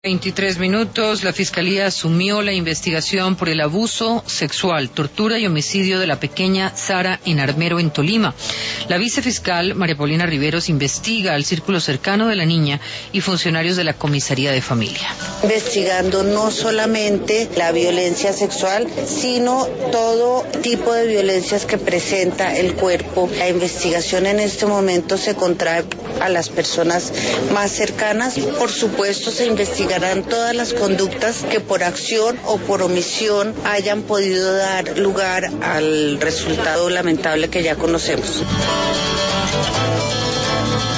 23 minutos, la Fiscalía asumió la investigación por el abuso sexual, tortura y homicidio de la pequeña Sara en Armero, en Tolima. La vicefiscal María Paulina Riveros investiga al círculo cercano de la niña y funcionarios de la Comisaría de Familia. Investigando no solamente la violencia sexual, sino todo tipo de violencias que presenta el cuerpo. La investigación en este momento se contrae a las personas más cercanas. Por supuesto, se investigarán todas las conductas que por acción o por omisión hayan podido dar lugar al resultado lamentable que ya conocemos.